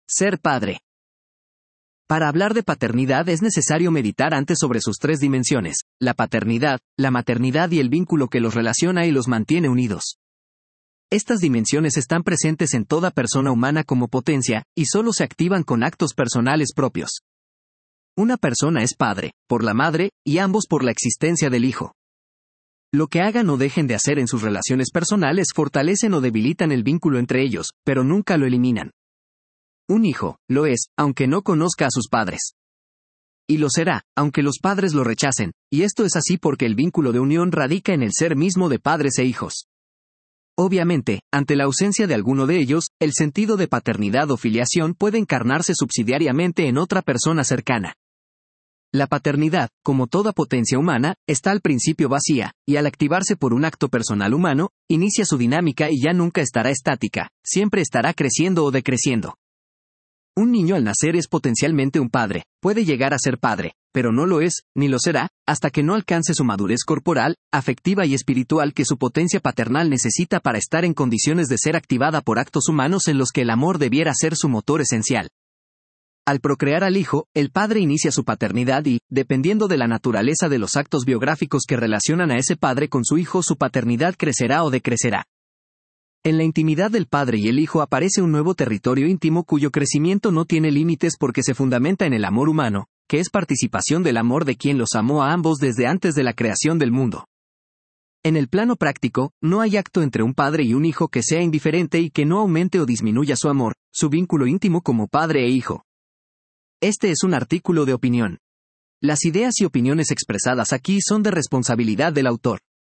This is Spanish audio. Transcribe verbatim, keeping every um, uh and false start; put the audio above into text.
Ser padre. Para hablar de paternidad es necesario meditar antes sobre sus tres dimensiones: la paternidad, la maternidad y el vínculo que los relaciona y los mantiene unidos. Estas dimensiones están presentes en toda persona humana como potencia, y solo se activan con actos personales propios. Una persona es padre, por la madre, y ambos por la existencia del hijo. Lo que hagan o dejen de hacer en sus relaciones personales fortalecen o debilitan el vínculo entre ellos, pero nunca lo eliminan. Un hijo, lo es, aunque no conozca a sus padres. Y lo será, aunque los padres lo rechacen, y esto es así porque el vínculo de unión radica en el ser mismo de padres e hijos. Obviamente, ante la ausencia de alguno de ellos, el sentido de paternidad o filiación puede encarnarse subsidiariamente en otra persona cercana. La paternidad, como toda potencia humana, está al principio vacía, y al activarse por un acto personal humano, inicia su dinámica y ya nunca estará estática, siempre estará creciendo o decreciendo. Un niño al nacer es potencialmente un padre, puede llegar a ser padre, pero no lo es, ni lo será, hasta que no alcance su madurez corporal, afectiva y espiritual que su potencia paternal necesita para estar en condiciones de ser activada por actos humanos en los que el amor debiera ser su motor esencial. Al procrear al hijo, el padre inicia su paternidad y, dependiendo de la naturaleza de los actos biográficos que relacionan a ese padre con su hijo, su paternidad crecerá o decrecerá. En la intimidad del padre y el hijo aparece un nuevo territorio íntimo cuyo crecimiento no tiene límites porque se fundamenta en el amor humano, que es participación del amor de quien los amó a ambos desde antes de la creación del mundo. En el plano práctico, no hay acto entre un padre y un hijo que sea indiferente y que no aumente o disminuya su amor, su vínculo íntimo como padre e hijo. Este es un artículo de opinión. Las ideas y opiniones expresadas aquí son de responsabilidad del autor.